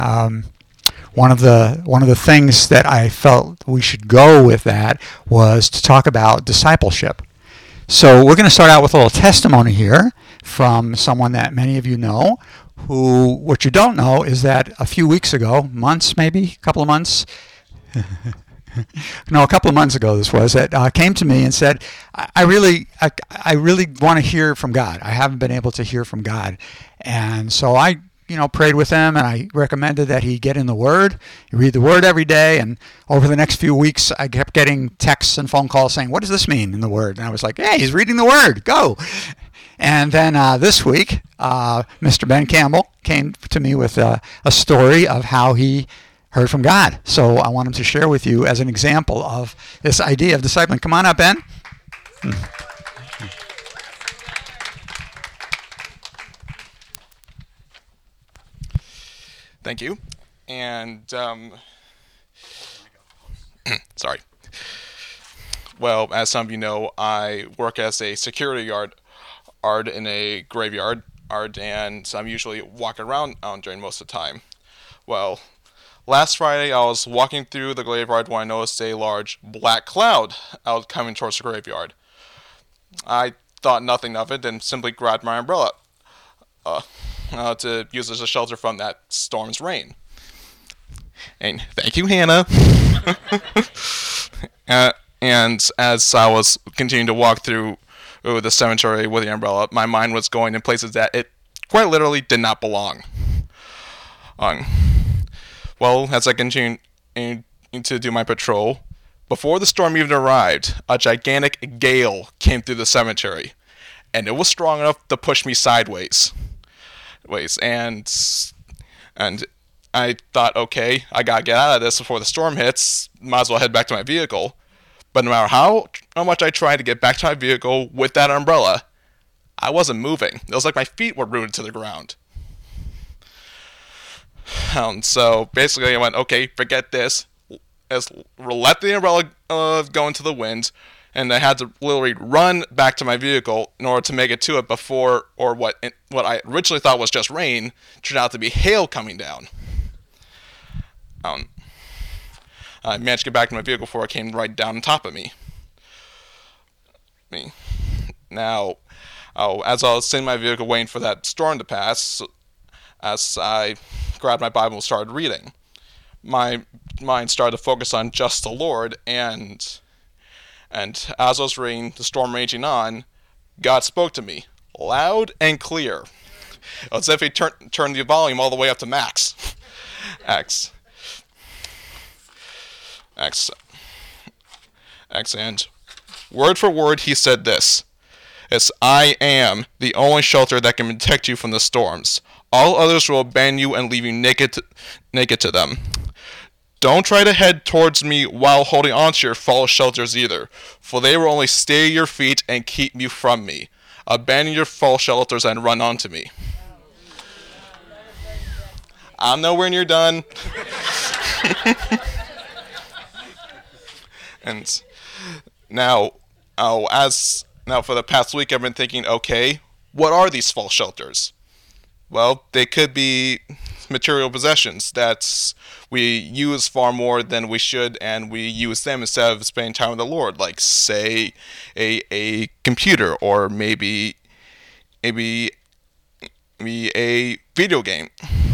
One of the things that I felt we should go with that was to talk about discipleship. So we're going to start out with a little testimony here from someone that many of you know, who, what you don't know is that a few weeks ago, months maybe, a couple of months, no, a couple of months ago this was, that came to me and said, I really want to hear from God. I haven't been able to hear from God. And so I prayed with him, and I recommended that he get in the Word. He read the Word every day, and over the next few weeks, I kept getting texts and phone calls saying, "What does this mean in the Word?" And I was like, "Hey, he's reading the Word. Go!" And then this week, Mr. Ben Campbell came to me with a story of how he heard from God. So I want him to share with you as an example of this idea of discipling. Come on up, Ben. Thank you. And, sorry. Well, as some of you know, I work as a security guard in a graveyard, and so I'm usually walking around during most of the time. Well, last Friday I was walking through the graveyard when I noticed a large black cloud out coming towards the graveyard. I thought nothing of it and simply grabbed my umbrella to use as a shelter from that storm's rain. And thank you, Hannah. And as I was continuing to walk through the cemetery with the umbrella, my mind was going in places that it quite literally did not belong. Well, as I continued to do my patrol, before the storm even arrived, a gigantic gale came through the cemetery, and it was strong enough to push me sideways. And I thought, okay, I gotta get out of this before the storm hits. Might as well head back to my vehicle. But no matter how much I tried to get back to my vehicle with that umbrella, I wasn't moving. It was like my feet were rooted to the ground. So basically I went, okay, forget this. Let's let the umbrella go into the wind. And I had to literally run back to my vehicle in order to make it to it before, or what I originally thought was just rain, turned out to be hail coming down. I managed to get back to my vehicle before it came right down on top of me. Now, as I was sitting in my vehicle waiting for that storm to pass, as I grabbed my Bible and started reading, my mind started to focus on just the Lord, and as I was reading, the storm raging on, God spoke to me, loud and clear. It was as if he turned the volume all the way up to max. And word for word, he said this: "It's I am the only shelter that can protect you from the storms. All others will abandon you and leave you naked to them. Don't try to head towards me while holding on to your false shelters either, for they will only stay your feet and keep you from me. Abandon your false shelters and run onto me." I'm nowhere near done. And now for the past week I've been thinking, okay, what are these false shelters? Well, they could be material possessions that we use far more than we should, and we use them instead of spending time with the Lord, like, say, a computer, or maybe a video game.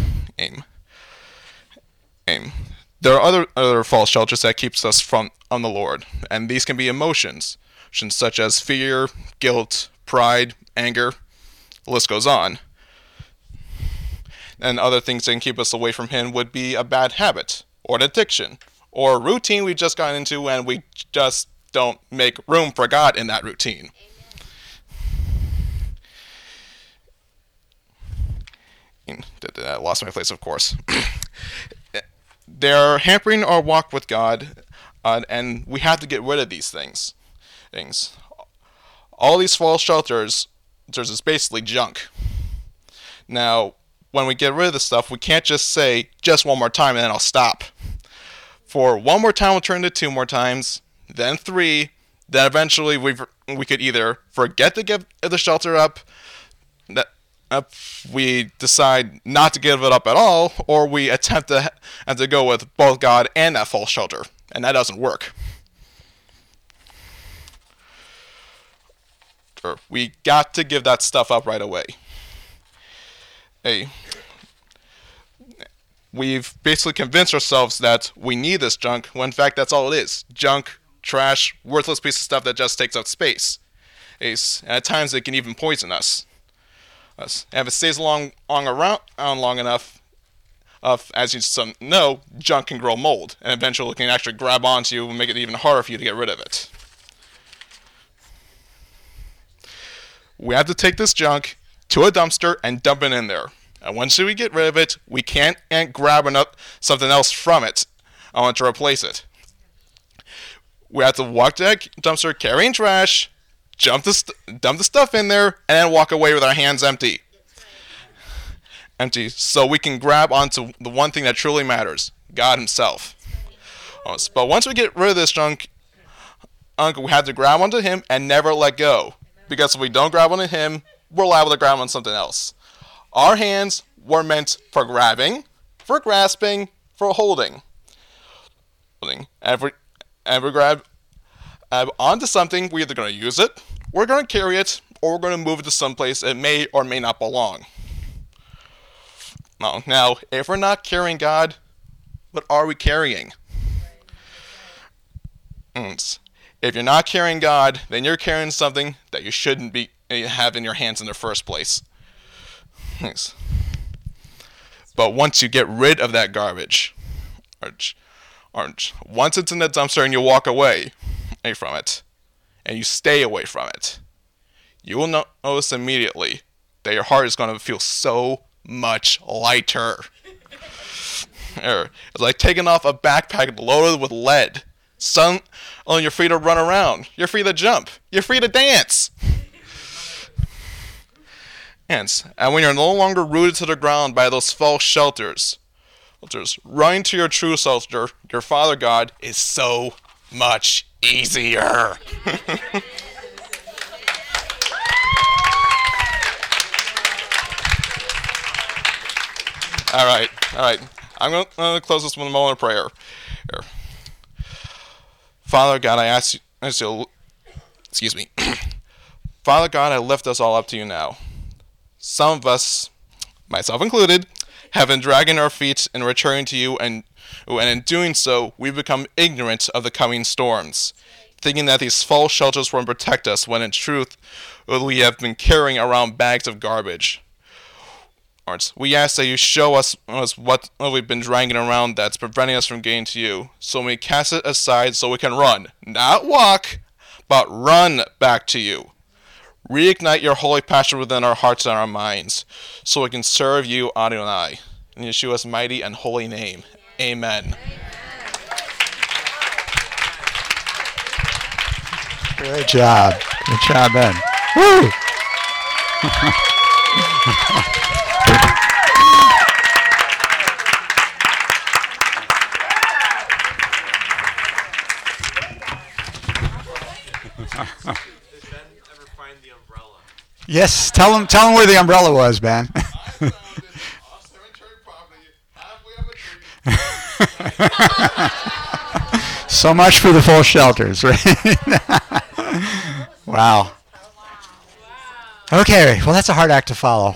There are other false shelters that keeps us from on the Lord, and these can be emotions such as fear, guilt, pride, anger. The list goes on. And other things that can keep us away from Him would be a bad habit, or an addiction, or a routine we just got into and we just don't make room for God in that routine. I lost my place, of course. They're hampering our walk with God, and we have to get rid of these things. All these false shelters, there's is basically junk. Now, when we get rid of this stuff, we can't just say, just one more time, and then I'll stop. For one more time, we'll turn to two more times, then three, then eventually we could either forget to give the shelter up, we decide not to give it up at all, or we attempt to go with both God and that false shelter, and that doesn't work. We got to give that stuff up right away. We've basically convinced ourselves that we need this junk, when in fact that's all it is. Junk, trash, worthless piece of stuff that just takes up space. And at times it can even poison us. And if it stays around long enough, as you know, junk can grow mold, and eventually it can actually grab onto you and make it even harder for you to get rid of it. We have to take this junk to a dumpster and dump it in there. And once we get rid of it, we can't grab something else from it to replace it. We have to walk to that dumpster carrying trash, dump the stuff in there, and then walk away with our hands empty. So we can grab onto the one thing that truly matters, God himself. But once we get rid of this junk, we have to grab onto him and never let go. Because if we don't grab onto him, we're liable to grab on something else. Our hands were meant for grabbing, for grasping, for holding. And if we grab onto something, we're either going to use it, we're going to carry it, or we're going to move it to someplace it may or may not belong. Now, if we're not carrying God, what are we carrying? If you're not carrying God, then you're carrying something that you shouldn't have in your hands in the first place. But once you get rid of that garbage, once it's in the dumpster and you walk away from it, and you stay away from it, you will notice immediately that your heart is going to feel so much lighter. It's like taking off a backpack loaded with lead. You're free to run around. You're free to jump. You're free to dance. And when you're no longer rooted to the ground by those false shelters, running to your true shelter, your Father God, is so much easier. All right. I'm going to close this with a moment of prayer. Here. Father God, I ask you, excuse me. Father God, I lift us all up to you now. Some of us, myself included, have been dragging our feet in returning to you, and in doing so, we've become ignorant of the coming storms, thinking that these false shelters will protect us, when in truth, we have been carrying around bags of garbage. We ask that you show us what we've been dragging around that's preventing us from getting to you, so we cast it aside so we can run, not walk, but run back to you. Reignite your holy passion within our hearts and our minds, so we can serve you, Adonai. In Yeshua's mighty and holy name, amen. Good job, Ben. Woo! Yes, tell him where the umbrella was, Ben. So much for the false shelters, right? Wow. Okay, well, that's a hard act to follow.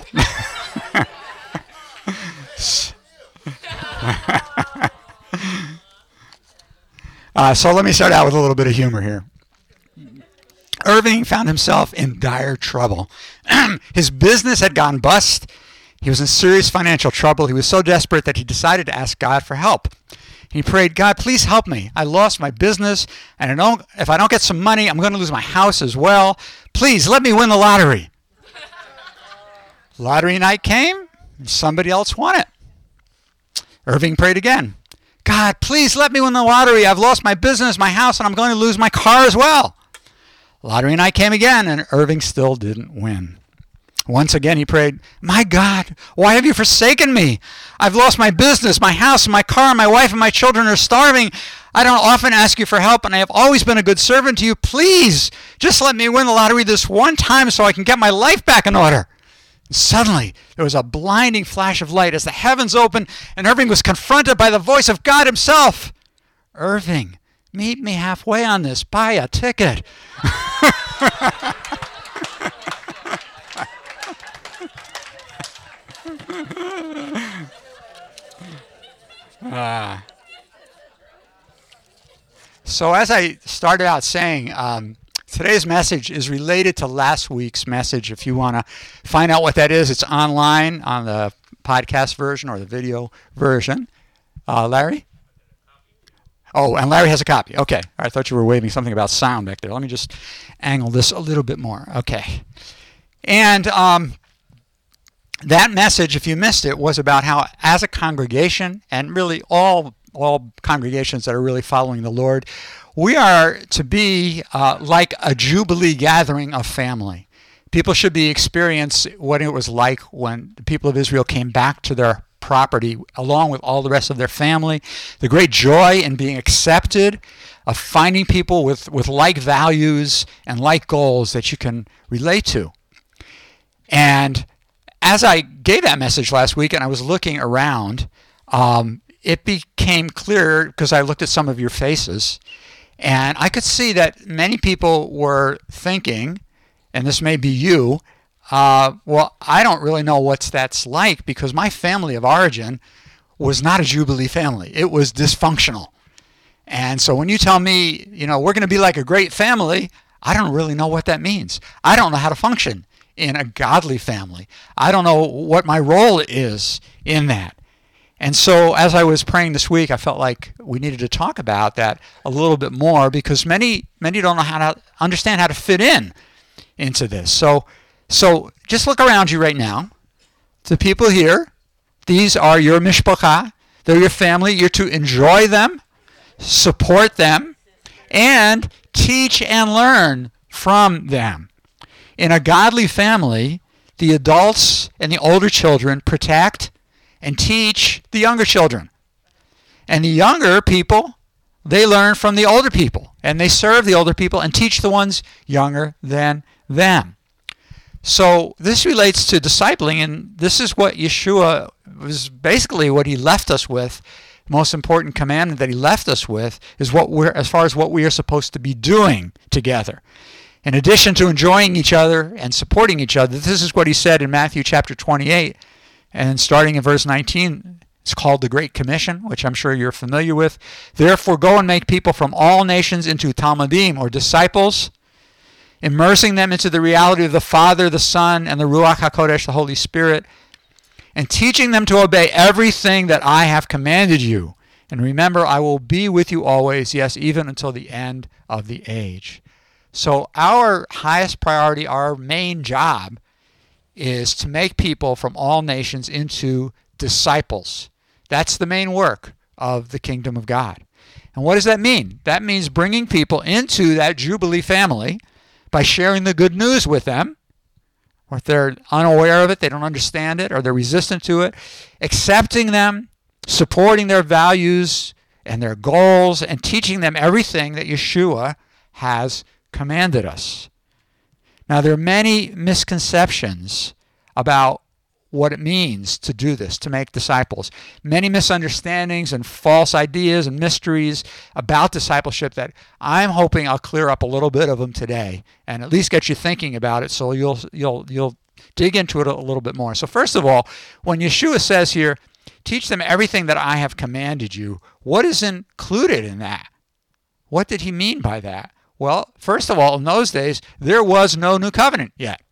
So let me start out with a little bit of humor here. Irving found himself in dire trouble. His business had gone bust. He was in serious financial trouble. He was so desperate that he decided to ask God for help. He prayed, God, please help me. I lost my business, and if I don't get some money, I'm going to lose my house as well. Please, let me win the lottery. Lottery night came, and somebody else won it. Irving prayed again. God, please let me win the lottery. I've lost my business, my house, and I'm going to lose my car as well. Lottery night came again, and Irving still didn't win. Once again, he prayed, my God, why have you forsaken me? I've lost my business, my house, my car, my wife, and my children are starving. I don't often ask you for help, and I have always been a good servant to you. Please, just let me win the lottery this one time so I can get my life back in order. Suddenly, there was a blinding flash of light as the heavens opened and Irving was confronted by the voice of God himself. Irving, meet me halfway on this. Buy a ticket. So as I started out saying, today's message is related to last week's message. If you want to find out what that is, it's online on the podcast version or the video version. Larry? Oh, and Larry has a copy. Okay. I thought you were waving something about sound back there. Let me just angle this a little bit more. Okay. And that message, if you missed it, was about how as a congregation, and really all congregations that are really following the Lord, we are to be like a Jubilee gathering of family. People should be experience what it was like when the people of Israel came back to their property along with all the rest of their family, the great joy in being accepted, of finding people with like values and like goals that you can relate to. And as I gave that message last week and I was looking around, it became clear because I looked at some of your faces and I could see that many people were thinking, and this may be you, well, I don't really know what that's like because my family of origin was not a Jubilee family. It was dysfunctional. And so when you tell me, we're going to be like a great family, I don't really know what that means. I don't know how to function in a godly family. I don't know what my role is in that. And so as I was praying this week, I felt like we needed to talk about that a little bit more because many don't know how to understand how to fit into this. So just look around you right now. The people here, these are your mishpacha. They're your family. You're to enjoy them, support them, and teach and learn from them. In a godly family, the adults and the older children protect and teach the younger children. And the younger people, they learn from the older people. And they serve the older people and teach the ones younger than them. So this relates to discipling, and this is what Yeshua was basically what he left us with. The most important commandment that he left us with is as far as what we are supposed to be doing together. In addition to enjoying each other and supporting each other, this is what he said in Matthew chapter 28, and starting in verse 19, it's called the Great Commission, which I'm sure you're familiar with. Therefore, go and make people from all nations into Talmudim, or disciples, immersing them into the reality of the Father, the Son, and the Ruach HaKodesh, the Holy Spirit, and teaching them to obey everything that I have commanded you. And remember, I will be with you always, yes, even until the end of the age. So our highest priority, our main job, is to make people from all nations into disciples. That's the main work of the kingdom of God. And what does that mean? That means bringing people into that Jubilee family by sharing the good news with them, or if they're unaware of it, they don't understand it, or they're resistant to it, accepting them, supporting their values and their goals, and teaching them everything that Yeshua has commanded us. Now, there are many misconceptions about what it means to do this, to make disciples. Many misunderstandings and false ideas and mysteries about discipleship that I'm hoping I'll clear up a little bit of them today and at least get you thinking about it so you'll dig into it a little bit more. So first of all, when Yeshua says here, teach them everything that I have commanded you, what is included in that? What did he mean by that? Well, first of all, in those days, there was no new covenant yet.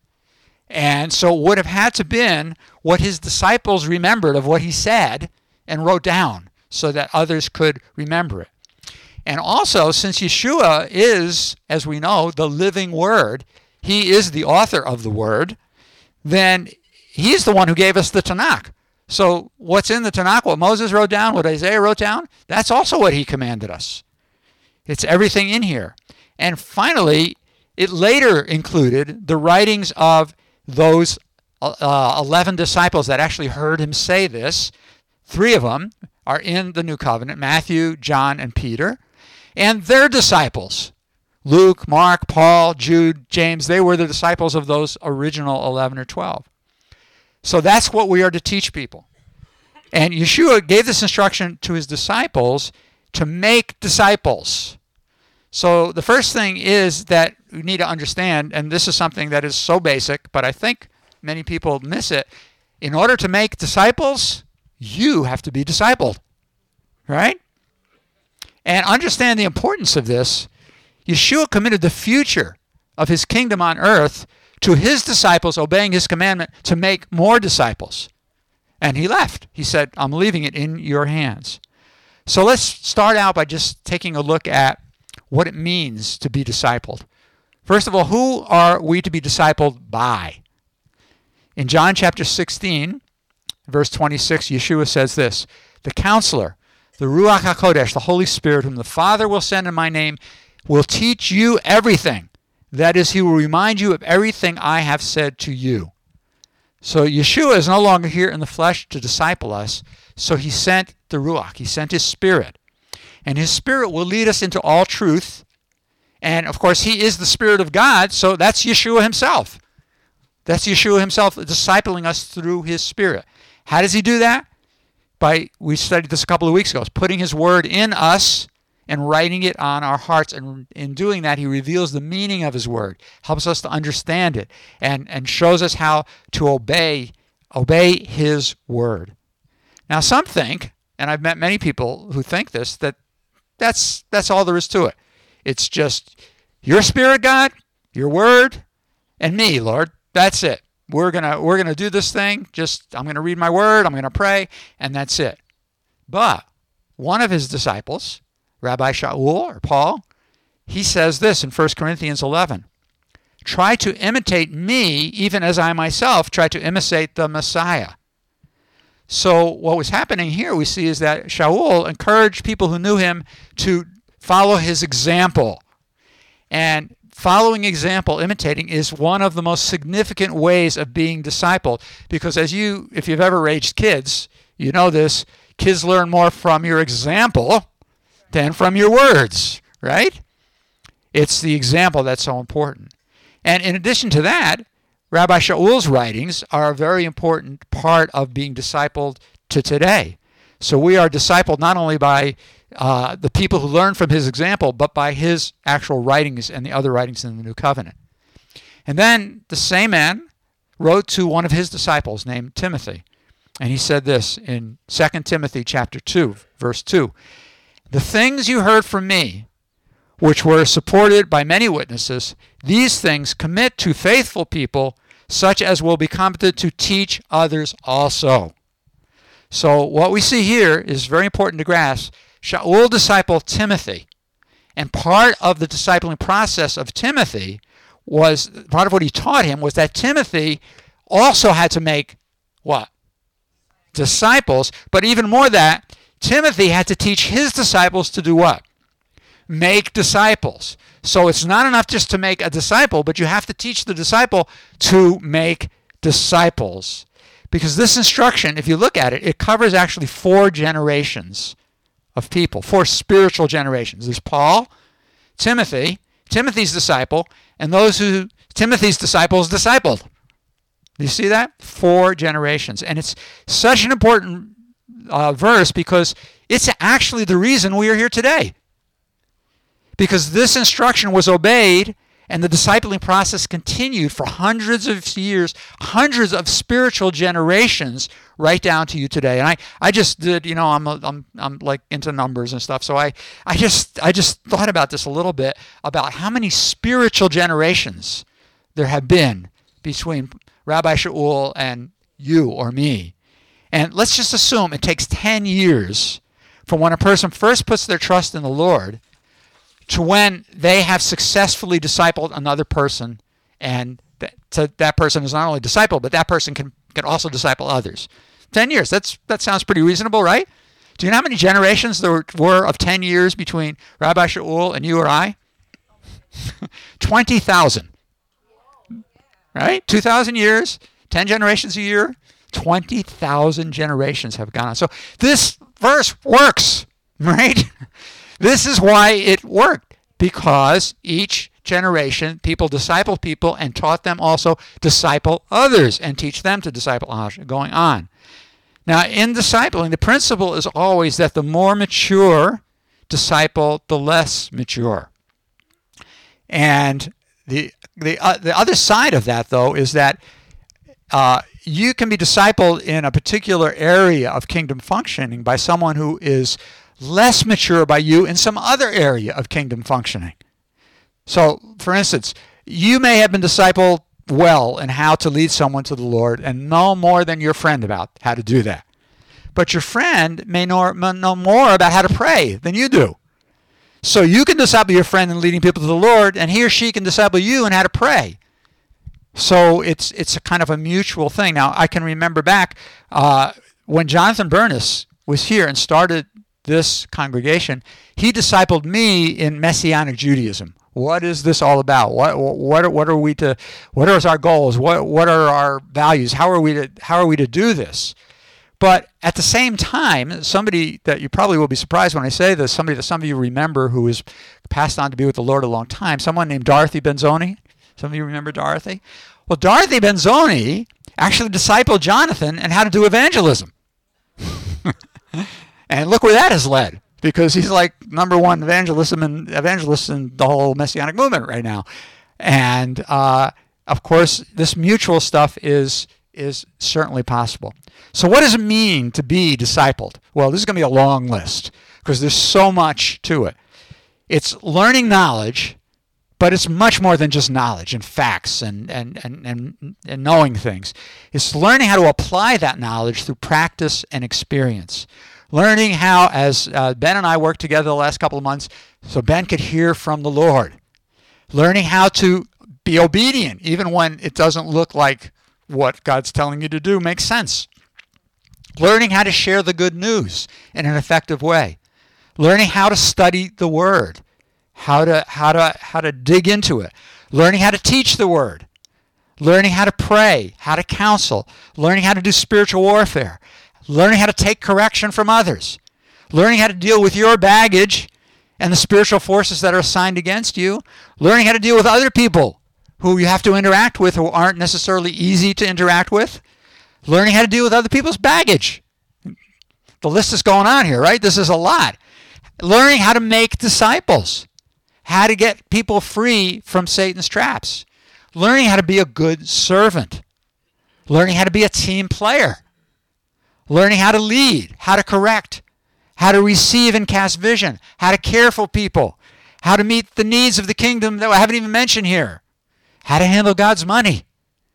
And so it would have had to been what his disciples remembered of what he said and wrote down so that others could remember it. And also, since Yeshua is, as we know, the living Word, he is the author of the Word, then he's the one who gave us the Tanakh. So what's in the Tanakh, what Moses wrote down, what Isaiah wrote down, that's also what he commanded us. It's everything in here. And finally, it later included the writings of those 11 disciples that actually heard him say this. 3 of them are in the New Covenant, Matthew, John, and Peter. And their disciples, Luke, Mark, Paul, Jude, James, they were the disciples of those original 11 or 12. So that's what we are to teach people. And Yeshua gave this instruction to his disciples to make disciples. So the first thing is that we need to understand, and this is something that is so basic, but I think many people miss it. In order to make disciples, you have to be discipled, right? And understand the importance of this. Yeshua committed the future of his kingdom on earth to his disciples obeying his commandment to make more disciples. And he left. He said, I'm leaving it in your hands. So let's start out by just taking a look at what it means to be discipled. First of all, who are we to be discipled by? In John chapter 16, verse 26, Yeshua says this, the counselor, the Ruach HaKodesh, the Holy Spirit, whom the Father will send in my name, will teach you everything. That is, he will remind you of everything I have said to you. So Yeshua is no longer here in the flesh to disciple us, so he sent the Ruach, he sent his Spirit. And his Spirit will lead us into all truth. And, of course, he is the Spirit of God, so that's Yeshua himself. That's Yeshua himself discipling us through his Spirit. How does he do that? We studied this a couple of weeks ago. It's putting his word in us and writing it on our hearts. And in doing that, he reveals the meaning of his word, helps us to understand it, and shows us how to obey his word. Now, some think, and I've met many people who think this, that's all there is to it. It's just your Spirit, God, your word, and me, Lord. That's it. We're gonna do this thing. I'm gonna read my word. I'm gonna pray, and that's it. But one of his disciples, Rabbi Shaul or Paul, he says this in 1 Corinthians 11. Try to imitate me, even as I myself try to imitate the Messiah. So what was happening here we see is that Shaul encouraged people who knew him to follow his example. And following example, imitating, is one of the most significant ways of being discipled. Because if you've ever raised kids, you know this, kids learn more from your example than from your words, right? It's the example that's so important. And in addition to that, Rabbi Shaul's writings are a very important part of being discipled to today. So we are discipled not only by the people who learn from his example, but by his actual writings and the other writings in the New Covenant. And then the same man wrote to one of his disciples named Timothy. And he said this in 2 Timothy chapter 2, verse 2. The things you heard from me, which were supported by many witnesses, these things commit to faithful people, such as will be competent to teach others also. So what we see here is very important to grasp. Shaul discipled Timothy. And part of the discipling process of Timothy was, part of what he taught him was that Timothy also had to make what? Disciples. But even more that, Timothy had to teach his disciples to do what? Make disciples. So it's not enough just to make a disciple, but you have to teach the disciple to make disciples. Because this instruction, if you look at it, it covers actually 4 generations of people, 4 spiritual generations. There's Paul, Timothy, Timothy's disciple, and those who Timothy's disciples discipled. Do you see that? 4 generations. And it's such an important verse because it's actually the reason we are here today. Because this instruction was obeyed and the discipling process continued for hundreds of years, hundreds of spiritual generations, right down to you today. And I just did, I'm like into numbers and stuff. So I just thought about this a little bit, about how many spiritual generations there have been between Rabbi Shaul and you or me. And let's just assume it takes 10 years from when a person first puts their trust in the Lord to when they have successfully discipled another person, and that person is not only discipled, but that person can also disciple others. 10 years, that sounds pretty reasonable, right? Do you know how many generations there were of 10 years between Rabbi Shaul and you or I? 20,000. Right? 2,000 years, 10 generations a year, 20,000 generations have gone on. So this verse works, right? This is why it worked, because each generation, people discipled people and taught them also disciple others and teach them to disciple others, going on. Now, in discipling, the principle is always that the more mature disciple, the less mature. And the other side of that, though, is that you can be discipled in a particular area of kingdom functioning by someone who is less mature by you in some other area of kingdom functioning. So, for instance, you may have been discipled well in how to lead someone to the Lord and know more than your friend about how to do that. But your friend may know more about how to pray than you do. So you can disciple your friend in leading people to the Lord, and he or she can disciple you in how to pray. So it's a kind of a mutual thing. Now, I can remember back when Jonathan Bernis was here and started this congregation, he discipled me in Messianic Judaism. What is this all about? What are we to? What are our goals? What are our values? How are we to do this? But at the same time, somebody that you probably will be surprised when I say this, somebody that some of you remember who was passed on to be with the Lord a long time, someone named Dorothy Benzoni. Some of you remember Dorothy? Well, Dorothy Benzoni actually discipled Jonathan in how to do evangelism. And look where that has led, because he's like number one evangelist in the whole Messianic movement right now. And, of course, this mutual stuff is certainly possible. So what does it mean to be discipled? Well, this is going to be a long list because there's so much to it. It's learning knowledge, but it's much more than just knowledge and facts and knowing things. It's learning how to apply that knowledge through practice and experience. Learning how, as Ben and I worked together the last couple of months, so Ben could hear from the Lord. Learning how to be obedient, even when it doesn't look like what God's telling you to do makes sense. Learning how to share the good news in an effective way. Learning how to study the Word. How to dig into it. Learning how to teach the Word. Learning how to pray, how to counsel. Learning how to do spiritual warfare. Learning how to take correction from others. Learning how to deal with your baggage and the spiritual forces that are assigned against you. Learning how to deal with other people who you have to interact with who aren't necessarily easy to interact with. Learning how to deal with other people's baggage. The list is going on here, right? This is a lot. Learning how to make disciples. How to get people free from Satan's traps. Learning how to be a good servant. Learning how to be a team player. Learning how to lead, how to correct, how to receive and cast vision, how to care for people, how to meet the needs of the kingdom that I haven't even mentioned here, how to handle God's money,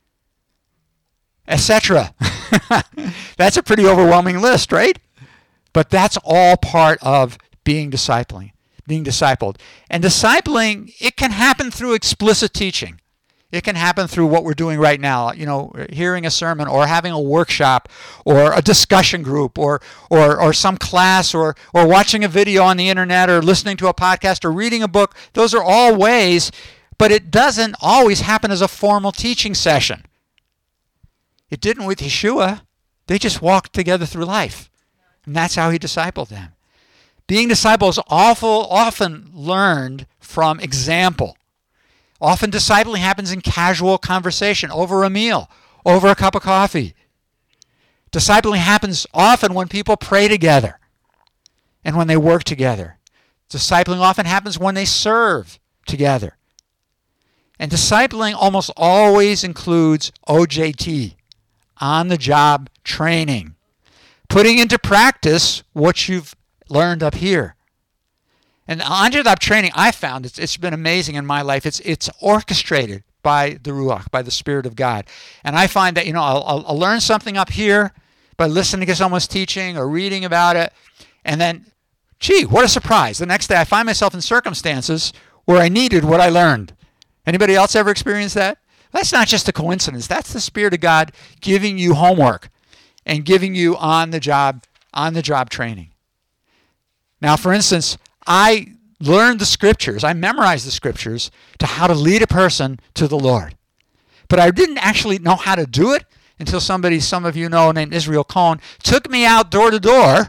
etc. That's a pretty overwhelming list, right? But that's all part of being discipled. And discipling, it can happen through explicit teaching. It can happen through what we're doing right now, hearing a sermon or having a workshop or a discussion group or some class or watching a video on the internet or listening to a podcast or reading a book. Those are all ways, but it doesn't always happen as a formal teaching session. It didn't with Yeshua. They just walked together through life, and that's how he discipled them. Being discipled is often learned from example. Often discipling happens in casual conversation, over a meal, over a cup of coffee. Discipling happens often when people pray together and when they work together. Discipling often happens when they serve together. And discipling almost always includes OJT, on-the-job training, putting into practice what you've learned up here. And on-the-job training, I found it's been amazing in my life. It's orchestrated by the Ruach, by the Spirit of God. And I find that, I'll learn something up here by listening to someone's teaching or reading about it. And then, gee, what a surprise. The next day I find myself in circumstances where I needed what I learned. Anybody else ever experienced that? That's not just a coincidence. That's the Spirit of God giving you homework and giving you on-the-job training. Now, for instance, I learned the scriptures, I memorized the scriptures to how to lead a person to the Lord. But I didn't actually know how to do it until somebody, some of you know, named Israel Cohn, took me out door to door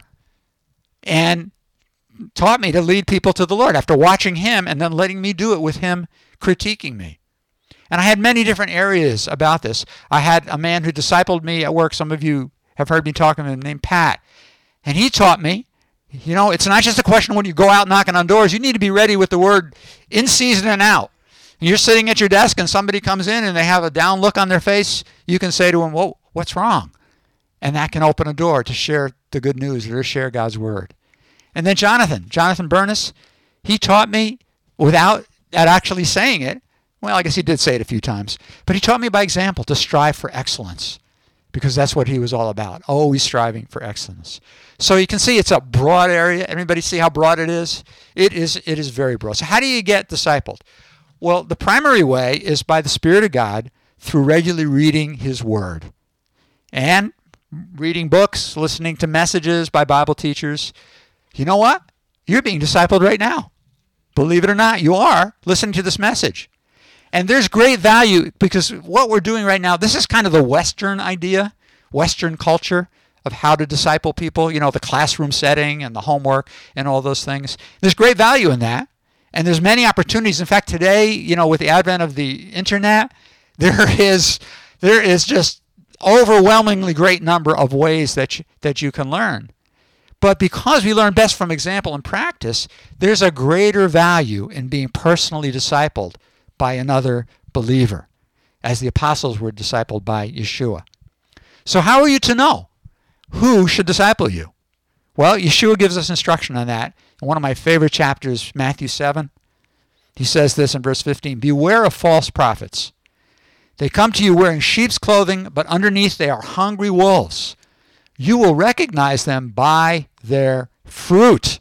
and taught me to lead people to the Lord after watching him and then letting me do it with him critiquing me. And I had many different areas about this. I had a man who discipled me at work. Some of you have heard me talking to him, named Pat. And he taught me, it's not just a question when you go out knocking on doors. You need to be ready with the word in season and out. And you're sitting at your desk and somebody comes in and they have a down look on their face. You can say to them, "Whoa, what's wrong?" And that can open a door to share the good news or to share God's word. And then Jonathan Burness, he taught me without actually saying it. Well, I guess he did say it a few times. But he taught me by example to strive for excellence, because that's what he was all about, always striving for excellence. So you can see it's a broad area. Everybody see how broad it is? It is very broad. So how do you get discipled? Well, the primary way is by the Spirit of God through regularly reading His Word and reading books, listening to messages by Bible teachers. You know what? You're being discipled right now. Believe it or not, you are listening to this message. And there's great value, because what we're doing right now, this is kind of the Western idea, Western culture of how to disciple people, the classroom setting and the homework and all those things. There's great value in that. And there's many opportunities. In fact, today, with the advent of the internet, there is just overwhelmingly great number of ways that you can learn. But because we learn best from example and practice, there's a greater value in being personally discipled by another believer, as the apostles were discipled by Yeshua. So how are you to know who should disciple you? Well, Yeshua gives us instruction on that. In one of my favorite chapters, Matthew 7, he says this in verse 15, "Beware of false prophets. They come to you wearing sheep's clothing, but underneath they are hungry wolves. You will recognize them by their fruit."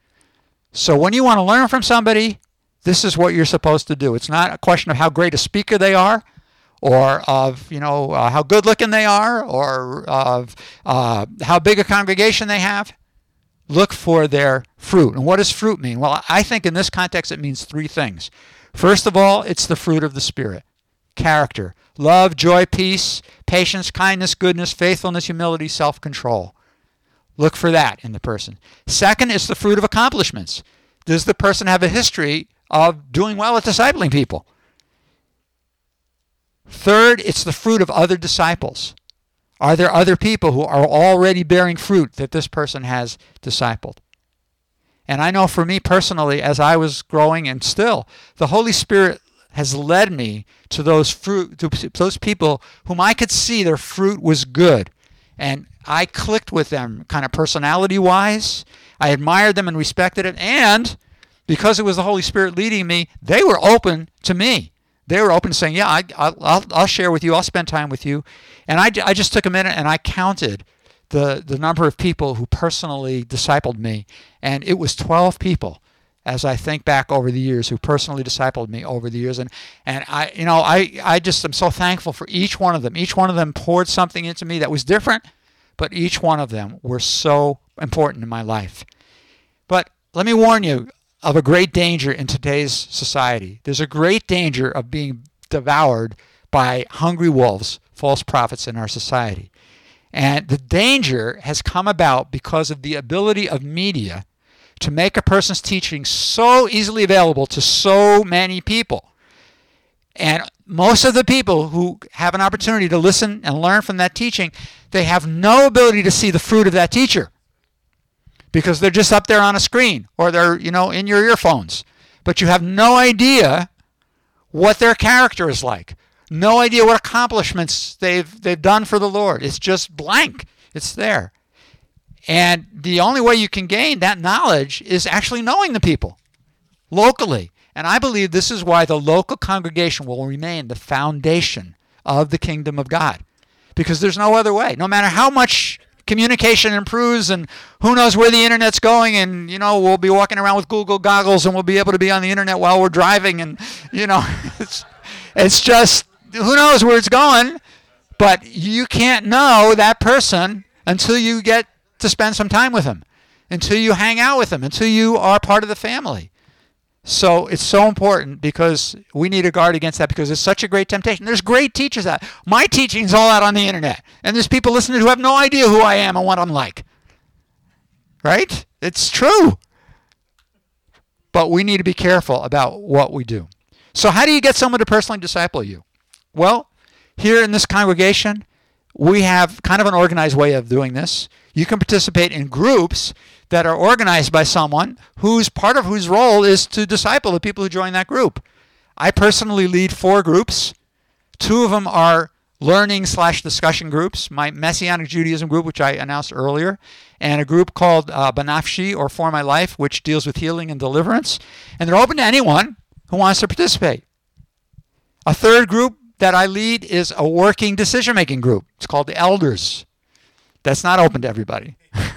So when you want to learn from somebody, this is what you're supposed to do. It's not a question of how great a speaker they are, or of how good looking they are, or of how big a congregation they have. Look for their fruit. And what does fruit mean? Well, I think in this context it means three things. First of all, it's the fruit of the Spirit. Character. Love, joy, peace, patience, kindness, goodness, faithfulness, humility, self-control. Look for that in the person. Second, it's the fruit of accomplishments. Does the person have a history of doing well at discipling people? Third, it's the fruit of other disciples. Are there other people who are already bearing fruit that this person has discipled? And I know for me personally, as I was growing, and still, the Holy Spirit has led me to those people whom I could see their fruit was good. And I clicked with them kind of personality-wise. I admired them and respected it. And because it was the Holy Spirit leading me, they were open to me. They were open to saying, "Yeah, I'll share with you. I'll spend time with you." And I just took a minute and I counted the number of people who personally discipled me. And it was 12 people, as I think back over the years, who personally discipled me over the years. And I just am so thankful for each one of them. Each one of them poured something into me that was different, but each one of them were so important in my life. But let me warn you of a great danger in today's society. There's a great danger of being devoured by hungry wolves, false prophets in our society. And the danger has come about because of the ability of media to make a person's teaching so easily available to so many people. And most of the people who have an opportunity to listen and learn from that teaching, they have no ability to see the fruit of that teacher, because they're just up there on a screen, or they're in your earphones. But you have no idea what their character is like. No idea what accomplishments they've done for the Lord. It's just blank. It's there. And the only way you can gain that knowledge is actually knowing the people locally. And I believe this is why the local congregation will remain the foundation of the kingdom of God, because there's no other way. No matter how much communication improves, and who knows where the internet's going, and we'll be walking around with Google goggles and we'll be able to be on the internet while we're driving, and it's just, who knows where it's going. But you can't know that person until you get to spend some time with them, until you hang out with them, until you are part of the family. So it's so important, because we need to guard against that, because it's such a great temptation. There's great teachers out. My teaching's all out on the internet, and there's people listening who have no idea who I am and what I'm like. Right? It's true. But we need to be careful about what we do. So how do you get someone to personally disciple you? Well, here in this congregation, we have kind of an organized way of doing this. You can participate in groups that are organized by someone whose role is to disciple the people who join that group. I personally lead 4 groups. 2 of them are learning/discussion groups, my Messianic Judaism group, which I announced earlier, and a group called Banafshi, or For My Life, which deals with healing and deliverance. And they're open to anyone who wants to participate. A 3rd group that I lead is a working decision-making group. It's called the Elders. That's not open to everybody.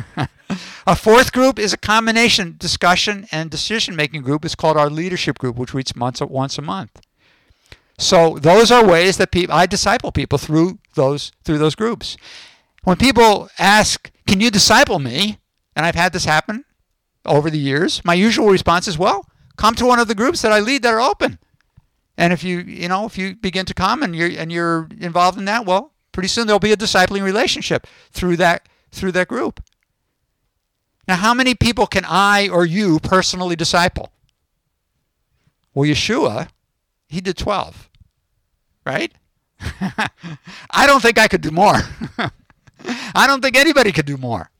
A 4th group is a combination discussion and decision-making group. It's called our leadership group, which meets once a month. So those are ways that I disciple people through those groups. When people ask, "Can you disciple me?" and I've had this happen over the years, my usual response is, "Well, come to one of the groups that I lead that are open." And if you begin to come and you're involved in that, well, pretty soon there'll be a discipling relationship through that group. Now, how many people can I or you personally disciple? Well, Yeshua, he did 12, right? I don't think I could do more. I don't think anybody could do more.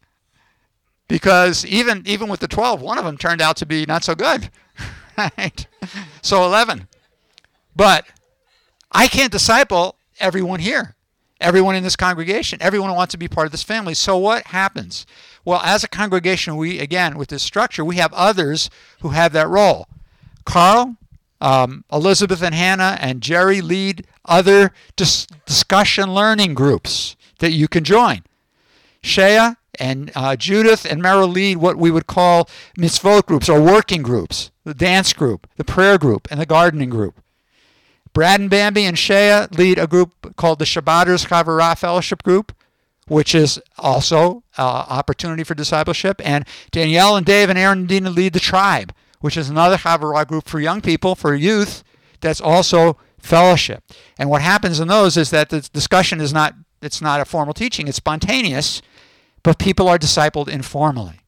Because even with the 12, one of them turned out to be not so good. Right? So 11. But I can't disciple everyone here, everyone in this congregation, everyone who wants to be part of this family. So what happens? Well, as a congregation, with this structure, we have others who have that role. Carl, Elizabeth and Hannah and Jerry lead other discussion learning groups that you can join. Shea and Judith and Merrill lead what we would call mitzvot groups or working groups, the dance group, the prayer group, and the gardening group. Brad and Bambi and Shea lead a group called the Shabbaters Chavarah Fellowship Group, which is also opportunity for discipleship. And Danielle and Dave and Aaron and Dina lead the Tribe, which is another Chavarah group for young people, for youth, that's also fellowship. And what happens in those is that the discussion is not a formal teaching, it's spontaneous, but people are discipled informally.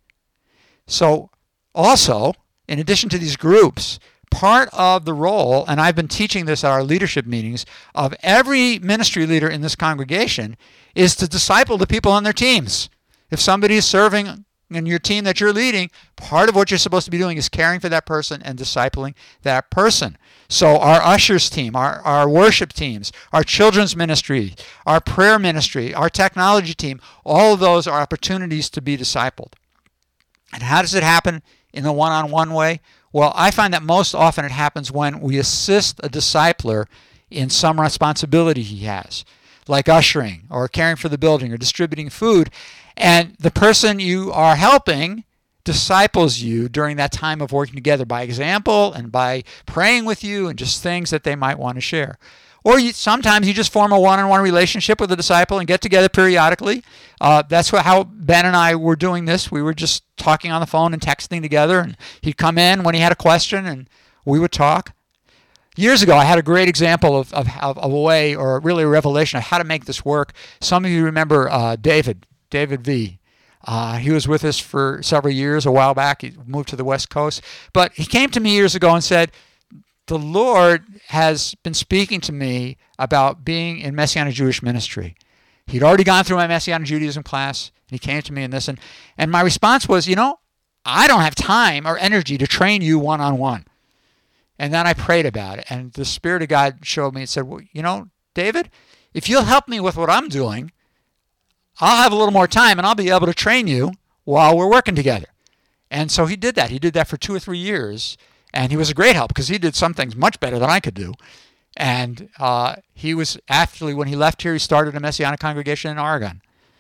So also, in addition to these groups, part of the role, and I've been teaching this at our leadership meetings, of every ministry leader in this congregation is to disciple the people on their teams. If somebody is serving in your team that you're leading, part of what you're supposed to be doing is caring for that person and discipling that person. So our ushers team, our worship teams, our children's ministry, our prayer ministry, our technology team, all of those are opportunities to be discipled. And how does it happen in the one-on-one way? Well, I find that most often it happens when we assist a discipler in some responsibility he has, like ushering or caring for the building or distributing food. And the person you are helping disciples you during that time of working together by example and by praying with you and just things that they might want to share. Or sometimes you just form a one-on-one relationship with a disciple and get together periodically. That's how Ben and I were doing this. We were just talking on the phone and texting together, and he'd come in when he had a question, and we would talk. Years ago, I had a great example of a way, or really a revelation of how to make this work. Some of you remember David V. He was with us for several years, a while back. He moved to the West Coast. But he came to me years ago and said, "The Lord has been speaking to me about being in Messianic Jewish ministry." He'd already gone through my Messianic Judaism class, and he came to me in this. And my response was, I don't have time or energy to train you one-on-one. And then I prayed about it, and the Spirit of God showed me and said, well, David, if you'll help me with what I'm doing, I'll have a little more time, and I'll be able to train you while we're working together. And so he did that. He did that for 2 or 3 years. And he was a great help because he did some things much better than I could do. And he was actually, when he left here, he started a Messianic congregation in Oregon.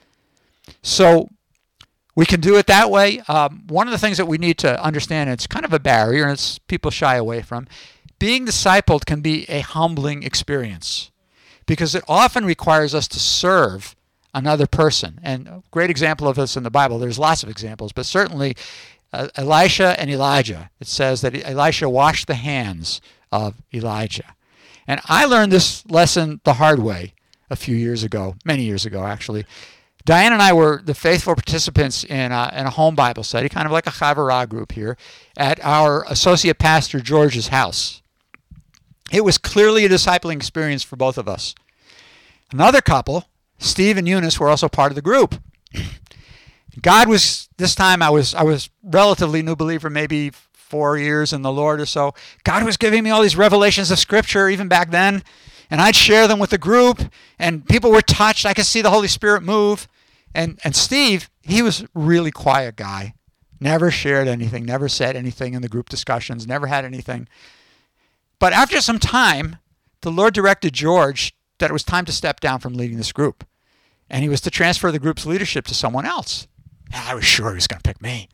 So we can do it that way. One of the things that we need to understand, and it's kind of a barrier, and it's people shy away from, being discipled can be a humbling experience because it often requires us to serve another person. And a great example of this in the Bible, there's lots of examples, but certainly Elisha and Elijah. It says that Elisha washed the hands of Elijah. And I learned this lesson the hard way a few years ago, many years ago actually. Diane and I were the faithful participants in a home Bible study, kind of like a Chavarah group here, at our associate pastor George's house. It was clearly a discipling experience for both of us. Another couple, Steve and Eunice, were also part of the group. God was, this time I was relatively new believer, maybe 4 years in the Lord or so. God was giving me all these revelations of Scripture even back then, and I'd share them with the group, and people were touched. I could see the Holy Spirit move. And Steve, he was a really quiet guy. Never shared anything, never said anything in the group discussions, never had anything. But after some time, the Lord directed George that it was time to step down from leading this group. And he was to transfer the group's leadership to someone else. And I was sure he was going to pick me.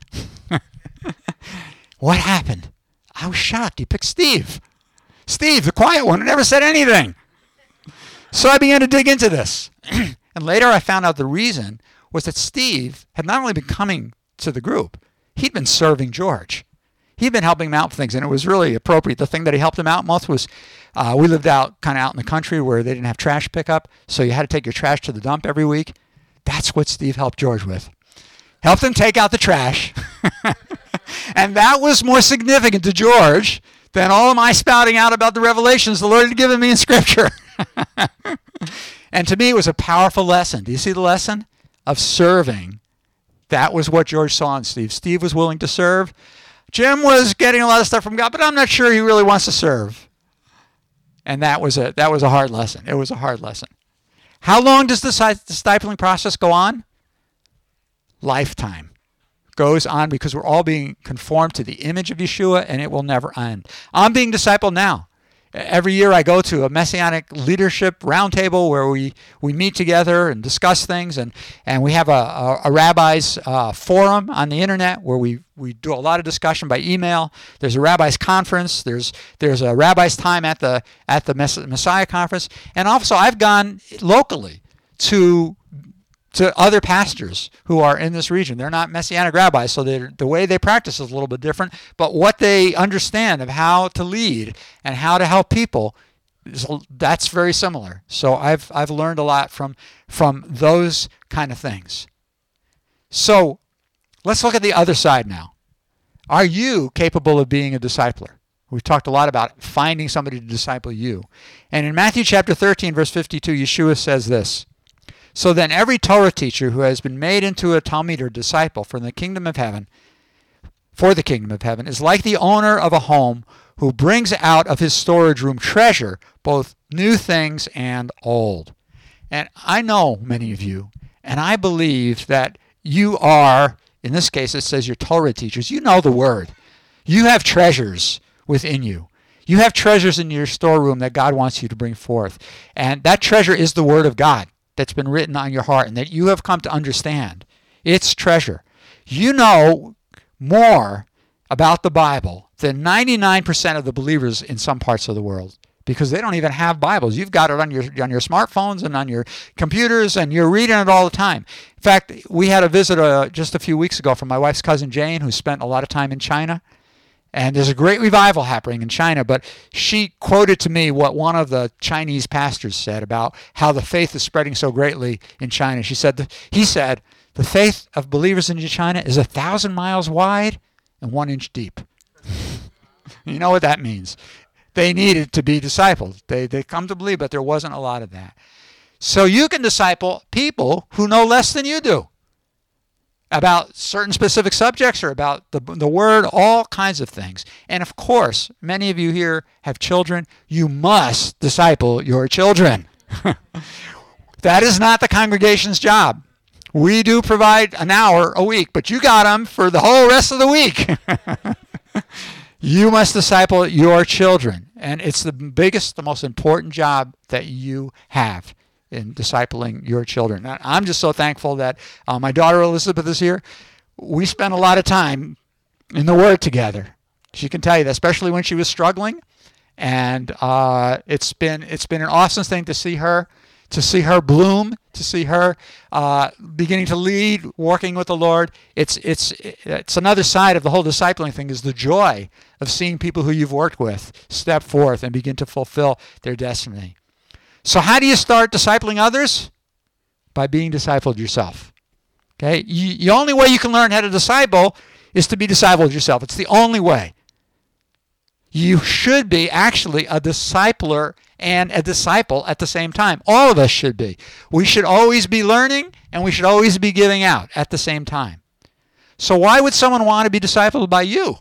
What happened? I was shocked. He picked Steve. Steve, the quiet one, who never said anything. So I began to dig into this. And later I found out the reason was that Steve had not only been coming to the group, he'd been serving George. He'd been helping him out with things, and it was really appropriate. The thing that he helped him out most was we lived out kind of out in the country where they didn't have trash pickup, so you had to take your trash to the dump every week. That's what Steve helped George with. Helped him take out the trash. And that was more significant to George than all of my spouting out about the revelations the Lord had given me in Scripture. And to me, it was a powerful lesson. Do you see the lesson? Of serving. That was what George saw in Steve. Steve was willing to serve. Jim was getting a lot of stuff from God, but I'm not sure he really wants to serve. And that was a hard lesson. It was a hard lesson. How long does the discipling process go on? Lifetime. Goes on because we're all being conformed to the image of Yeshua, and it will never end. I'm being discipled now. Every year I go to a Messianic leadership roundtable where we meet together and discuss things, and we have a rabbi's forum on the internet where we do a lot of discussion by email. There's a rabbi's conference. There's a rabbi's time at the Messiah conference, and also I've gone locally to other pastors who are in this region. They're not Messianic rabbis, so the way they practice is a little bit different, but what they understand of how to lead and how to help people, that's very similar. So I've learned a lot from those kind of things. So let's look at the other side now. Are you capable of being a discipler? We've talked a lot about finding somebody to disciple you. And in Matthew chapter 13, verse 52, Yeshua says this: "So then every Torah teacher who has been made into a Talmid or disciple for the kingdom of heaven is like the owner of a home who brings out of his storage room treasure, both new things and old." And I know many of you, and I believe that you are, in this case it says you're Torah teachers, you know the word. You have treasures within you. You have treasures in your storeroom that God wants you to bring forth. And that treasure is the word of God that's been written on your heart and that you have come to understand. It's treasure. You know more about the Bible than 99% of the believers in some parts of the world, because they don't even have Bibles. You've got it on your smartphones and on your computers, and you're reading it all the time. In fact, we had a visit just a few weeks ago from my wife's cousin Jane, who spent a lot of time in China. And there's a great revival happening in China, but she quoted to me what one of the Chinese pastors said about how the faith is spreading so greatly in China. He said, the faith of believers in China is 1,000 miles wide and 1 inch deep. You know what that means. They needed to be discipled. They come to believe, but there wasn't a lot of that. So you can disciple people who know less than you do about certain specific subjects or about the word, all kinds of things. And of course, many of you here have children. You must disciple your children. That is not the congregation's job. We do provide an hour a week, but you got them for the whole rest of the week. You must disciple your children. And it's the biggest, the most important job that you have in discipling your children. I'm just so thankful that my daughter Elizabeth is here. We spent a lot of time in the Word together. She can tell you that, especially when she was struggling. And it's been an awesome thing to see her bloom, to see her beginning to lead, working with the Lord. It's another side of the whole discipling thing, is the joy of seeing people who you've worked with step forth and begin to fulfill their destiny. So how do you start discipling others? By being discipled yourself. Okay? The only way you can learn how to disciple is to be discipled yourself. It's the only way. You should be actually a discipler and a disciple at the same time. All of us should be. We should always be learning, and we should always be giving out at the same time. So why would someone want to be discipled by you?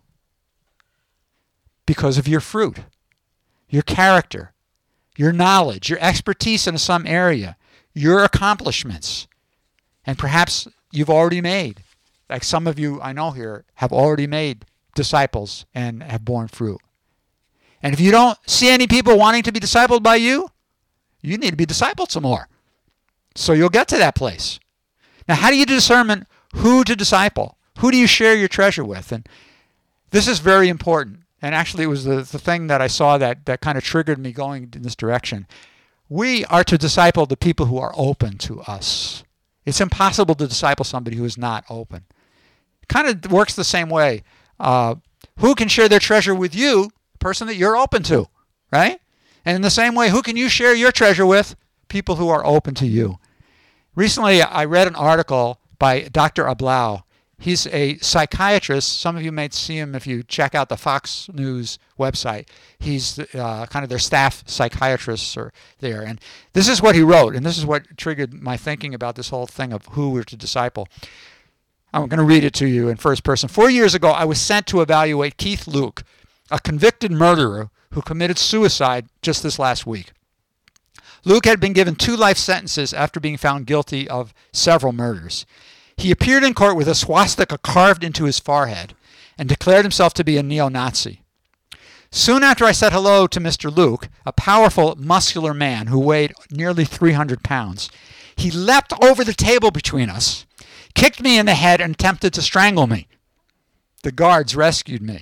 Because of your fruit, your character, your knowledge, your expertise in some area, your accomplishments, and perhaps you've already made, like some of you I know here have already made disciples and have borne fruit. And if you don't see any people wanting to be discipled by you, you need to be discipled some more. So you'll get to that place. Now, how do you determine who to disciple? Who do you share your treasure with? And this is very important. And actually, it was the thing that I saw that kind of triggered me going in this direction. We are to disciple the people who are open to us. It's impossible to disciple somebody who is not open. It kind of works the same way. Who can share their treasure with you? The person that you're open to, right? And in the same way, who can you share your treasure with? People who are open to you. Recently, I read an article by Dr. Ablau. He's a psychiatrist. Some of you might see him if you check out the Fox News website. He's kind of their staff psychiatrists are there. And this is what he wrote, and this is what triggered my thinking about this whole thing of who we're to disciple. I'm going to read it to you in first person. 4 years ago, I was sent to evaluate Keith Luke, a convicted murderer who committed suicide just this last week. Luke had been given 2 life sentences after being found guilty of several murders. He appeared in court with a swastika carved into his forehead and declared himself to be a neo-Nazi. Soon after I said hello to Mr. Luke, a powerful, muscular man who weighed nearly 300 pounds, he leapt over the table between us, kicked me in the head, and attempted to strangle me. The guards rescued me.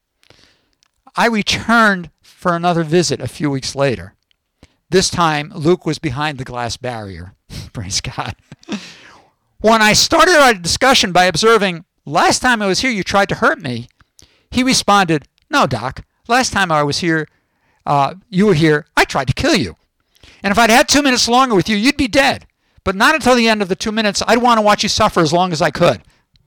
I returned for another visit a few weeks later. This time, Luke was behind the glass barrier. Praise God. When I started our discussion by observing, "Last time I was here, you tried to hurt me," he responded, "No, Doc. Last time I was here, you were here, I tried to kill you. And if I'd had 2 minutes longer with you, you'd be dead. But not until the end of the 2 minutes. I'd want to watch you suffer as long as I could."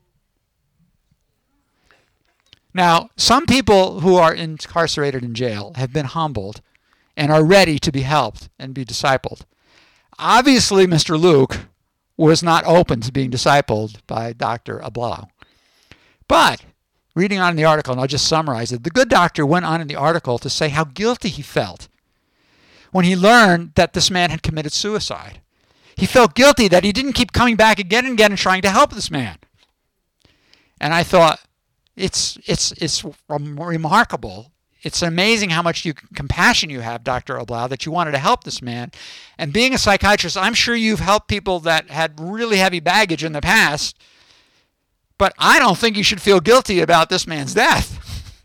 Now, some people who are incarcerated in jail have been humbled and are ready to be helped and be discipled. Obviously, Mr. Luke was not open to being discipled by Dr. Ablau. But, reading on in the article, and I'll just summarize it, the good doctor went on in the article to say how guilty he felt when he learned that this man had committed suicide. He felt guilty that he didn't keep coming back again and again and trying to help this man. And I thought, it's remarkable. It's amazing how much compassion you have, Dr. Ablau, that you wanted to help this man. And being a psychiatrist, I'm sure you've helped people that had really heavy baggage in the past, but I don't think you should feel guilty about this man's death.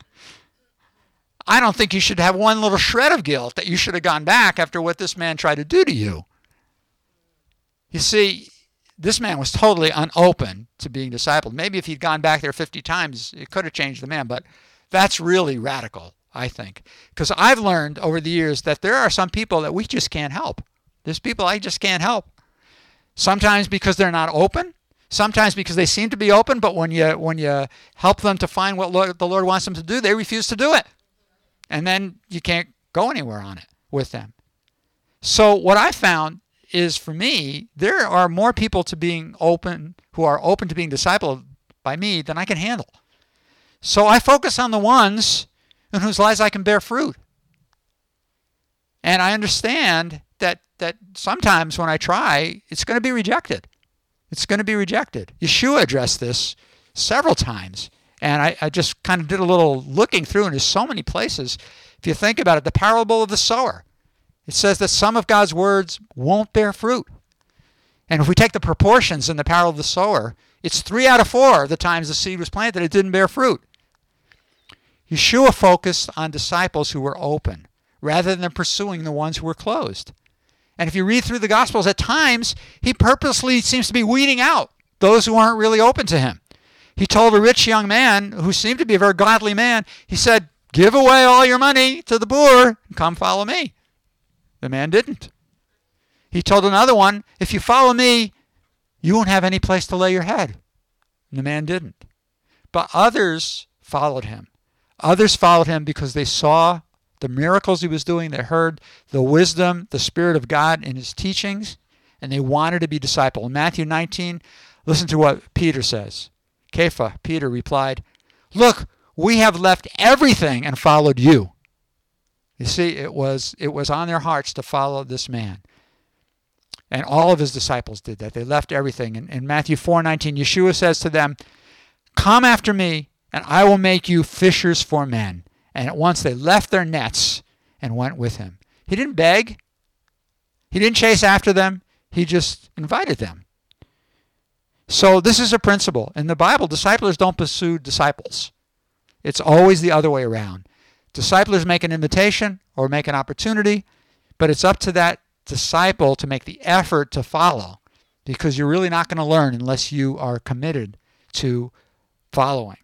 I don't think you should have one little shred of guilt that you should have gone back after what this man tried to do to you. You see, this man was totally unopen to being discipled. Maybe if he'd gone back there 50 times, it could have changed the man, but that's really radical, I think. Because I've learned over the years that there are some people that we just can't help. There's people I just can't help. Sometimes because they're not open. Sometimes because they seem to be open, but when you help them to find what the Lord wants them to do, they refuse to do it. And then you can't go anywhere on it with them. So what I found is, for me, there are more people to being open, who are open to being discipled by me, than I can handle. So I focus on the ones in whose lives I can bear fruit. And I understand that sometimes when I try, it's going to be rejected. It's going to be rejected. Yeshua addressed this several times. And I just kind of did a little looking through, and there's so many places. If you think about it, the parable of the sower. It says that some of God's words won't bear fruit. And if we take the proportions in the parable of the sower, it's 3 out of 4 of the times the seed was planted, it didn't bear fruit. Yeshua focused on disciples who were open, rather than pursuing the ones who were closed. And if you read through the Gospels, at times, he purposely seems to be weeding out those who aren't really open to him. He told a rich young man, who seemed to be a very godly man, he said, "Give away all your money to the poor and come follow me." The man didn't. He told another one, "If you follow me, you won't have any place to lay your head." And the man didn't. But others followed him. Others followed him because they saw the miracles he was doing. They heard the wisdom, the Spirit of God in his teachings, and they wanted to be discipled. In Matthew 19, listen to what Peter says. Kepha, Peter, replied, "Look, we have left everything and followed you." You see, it was on their hearts to follow this man. And all of his disciples did that. They left everything. In Matthew 4:19, Yeshua says to them, "Come after me, and I will make you fishers for men." And at once they left their nets and went with him. He didn't beg. He didn't chase after them. He just invited them. So this is a principle. In the Bible, disciplers don't pursue disciples. It's always the other way around. Disciplers make an invitation or make an opportunity, but it's up to that disciple to make the effort to follow, because you're really not going to learn unless you are committed to following.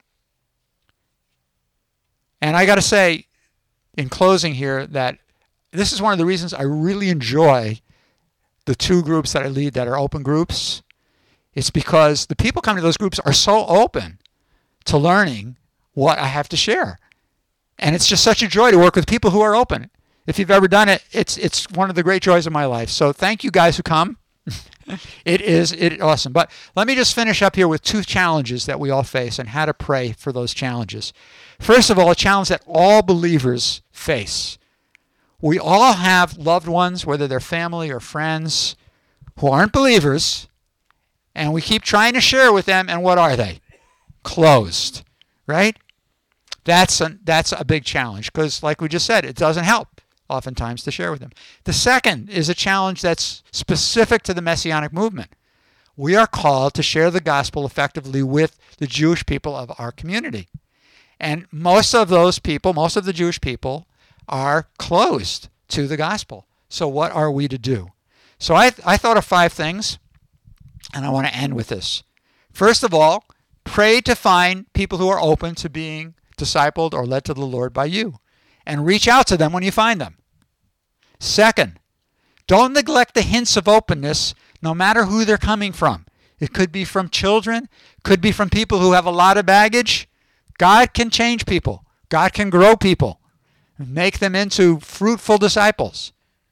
And I got to say, in closing here, that this is one of the reasons I really enjoy the two groups that I lead that are open groups. It's because the people coming to those groups are so open to learning what I have to share. And it's just such a joy to work with people who are open. If you've ever done it, it's one of the great joys of my life. So thank you guys who come. It is awesome. But let me just finish up here with two challenges that we all face and how to pray for those challenges. First of all, a challenge that all believers face. We all have loved ones, whether they're family or friends, who aren't believers, and we keep trying to share with them, and what are they? Closed, right? That's a big challenge because, like we just said, it doesn't help oftentimes to share with them. The second is a challenge that's specific to the Messianic movement. We are called to share the gospel effectively with the Jewish people of our community. And most of the Jewish people are closed to the gospel. So what are we to do? So I thought of 5 things, and I want to end with this. First of all, pray to find people who are open to being discipled or led to the Lord by you, and reach out to them when you find them. Second, don't neglect the hints of openness no matter who they're coming from. It could be from children, could be from people who have a lot of baggage. God can change people. God can grow people and make them into fruitful disciples.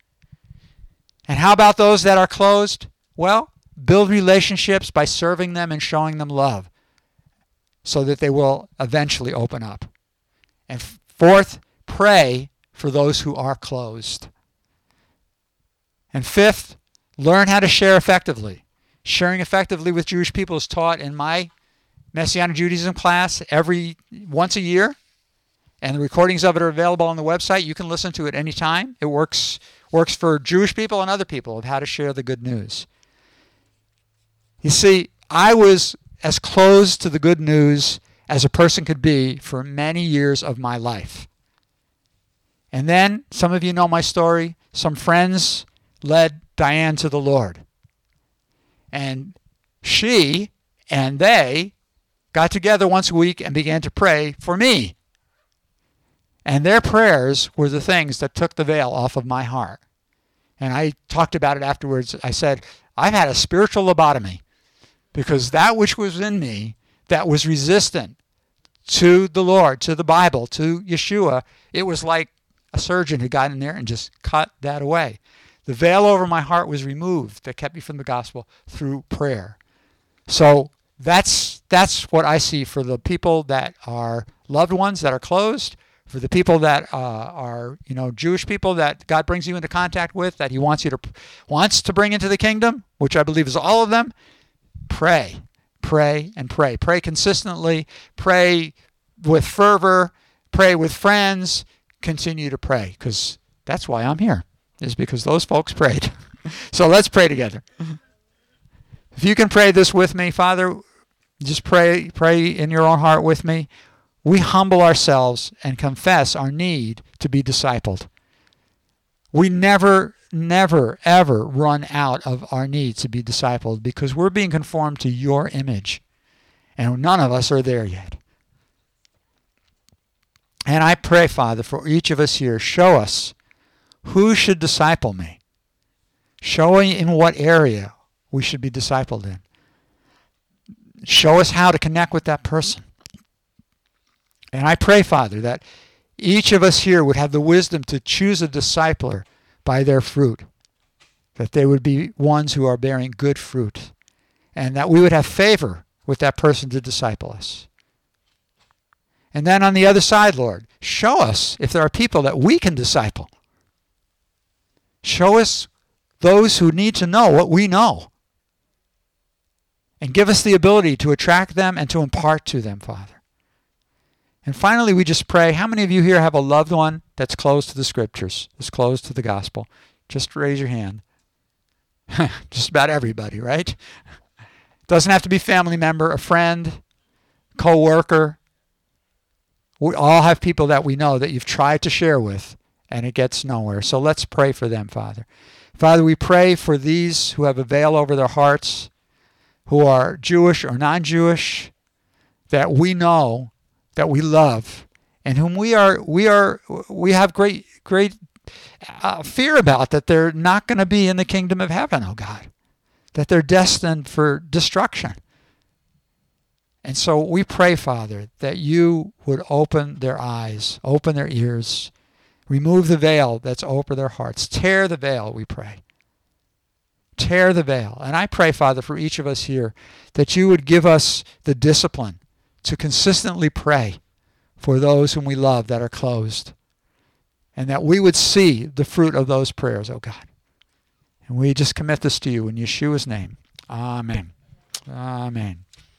And how about those that are closed? Well, build relationships by serving them and showing them love so that they will eventually open up. And fourth, pray for those who are closed. And fifth, learn how to share effectively. Sharing effectively with Jewish people is taught in my Messianic Judaism class once a year, and the recordings of it are available on the website. You can listen to it anytime. It works for Jewish people and other people of how to share the good news. You see, I was as close to the good news as a person could be for many years of my life. And then, some of you know my story, some friends led Diane to the Lord. And she and they got together once a week and began to pray for me. And their prayers were the things that took the veil off of my heart. And I talked about it afterwards. I said, I've had a spiritual lobotomy, because that which was in me that was resistant to the Lord, to the Bible, to Yeshua, it was like a surgeon who got in there and just cut that away. The veil over my heart was removed that kept me from the gospel through prayer. So that's what I see for the people that are loved ones that are closed, for the people that are Jewish people that God brings you into contact with, that He wants to bring into the kingdom, which I believe is all of them. Pray, and pray. Pray consistently. Pray with fervor. Pray with friends. Continue to pray, because that's why I'm here, is because those folks prayed. So let's pray together. If you can pray this with me, Father, just pray in your own heart with me. We humble ourselves and confess our need to be discipled. We never, ever run out of our need to be discipled, because we're being conformed to your image, and none of us are there yet. And I pray, Father, for each of us here, show us who should disciple me. Show me in what area we should be discipled in. Show us how to connect with that person. And I pray, Father, that each of us here would have the wisdom to choose a discipler by their fruit, that they would be ones who are bearing good fruit, and that we would have favor with that person to disciple us. And then on the other side, Lord, show us if there are people that we can disciple. Show us those who need to know what we know. And give us the ability to attract them and to impart to them, Father. And finally, we just pray, how many of you here have a loved one that's close to the Scriptures, that's close to the gospel? Just raise your hand. Just about everybody, right? Doesn't have to be a family member, a friend, co-worker. We all have people that we know that you've tried to share with, and it gets nowhere. So let's pray for them, Father. Father, we pray for these who have a veil over their hearts, who are Jewish or non-Jewish, that we know, that we love, and whom we have great fear about, that they're not going to be in the kingdom of heaven, oh God, that they're destined for destruction. And so we pray, Father, that you would open their eyes, open their ears, remove the veil that's over their hearts. Tear the veil, we pray. Tear the veil. And I pray, Father, for each of us here, that you would give us the discipline to consistently pray for those whom we love that are closed, and that we would see the fruit of those prayers, oh God. And we just commit this to you in Yeshua's name. Amen. Amen.